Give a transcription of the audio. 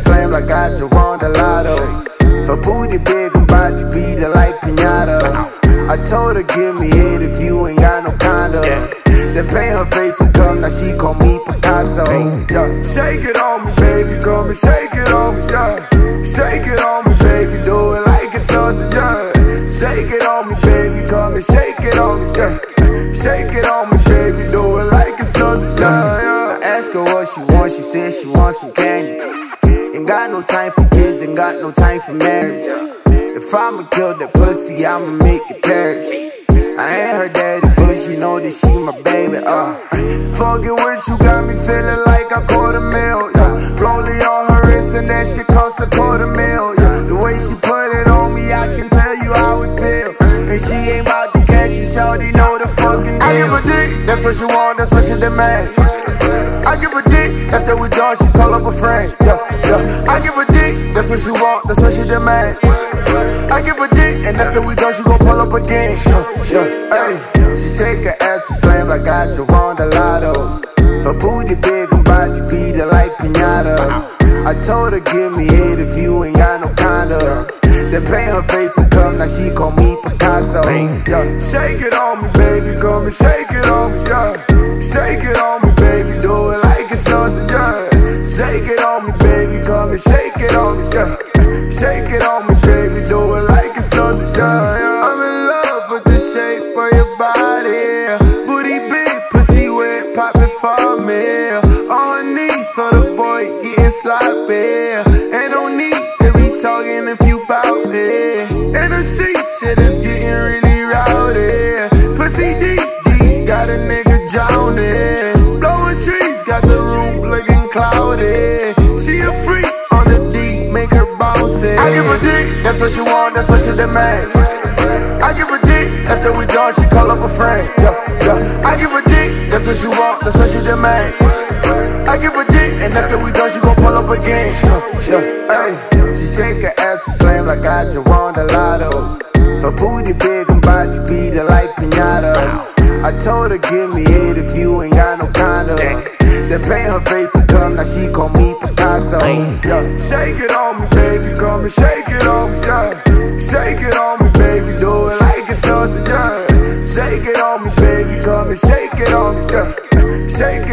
flame like I just won the lotto. Her booty big, I'm about to beat her like pinata. I told her give me it if you ain't got no condoms. Then paint her face with cum, now she call me Picasso. Shake it on me, baby, come and shake it on me, yeah. Shake it on me, baby, do it like it's something, yeah. Shake it on me, baby, come and shake it on me, yeah. Shake it on me, baby, do it like it's nothing, yeah. I asked her what she wants, she said she wants some candy. Ain't got no time for kids, ain't got no time for marriage. If I'ma kill that pussy, I'ma make it perish. I ain't her daddy, but she know that she my baby, Fuck it with you, got me feeling like I caught a meal, yeah. Rollie on her wrist and that shit cost a $250,000, yeah. The way she put it on me, I can tell you how it feel. And she ain't about to catch it, shawty know the fucking deal. I give a dick, that's what she want, that's what she demand. I give a dick, after we done, she call up a friend, yeah, yeah. I give a dick, that's what she want, that's what she demand. I give a dick, and after we done, she gon' pull up again, yeah, hey. She shake her ass with flame like I just won the lotto. Her booty big, I'm about to beat her like pinata. I told her give me it if you ain't got no condoms. Then paint her face with cum, now she call me Picasso, yeah. Shake it on me, baby, come and shake it on me, yeah. Shake it on me, baby, do it like it's something, yeah. Shake it on me, baby, come and shake it on me, yeah. Shake it on me, baby, do it like it's nothing, yeah. I'm in love with the shape of your body. Booty big, pussy wet, pop it for me. On her knees for the boy, getting sloppy. Ain't no need to be talking if you bout it. And the shit is getting really rowdy. Pussy deep, got a nigga drowning. Blowing trees, got the room looking cloudy. She a freak on the deep, make her bounce it. I give a dick, that's what she want, that's what she demand. I give a dick, after we done, she call up a friend, yeah, yeah. I give a dick, that's what she want, that's what she demand. I give a dick, and after we done, she gon' pull up again, yeah, yeah, hey. She shake her ass with flame like I just won the lotto. Her booty big, I'm about to beat her like pinata. I told her give me it if you ain't got no condoms. Then paint her face with cum, now she call me Picasso, yeah. Shake it on me, baby, come and shake it on me, yeah. Shake it on me, baby, do it like it's something, yeah. Shake it on me, baby, come and shake it on me, yeah. Shake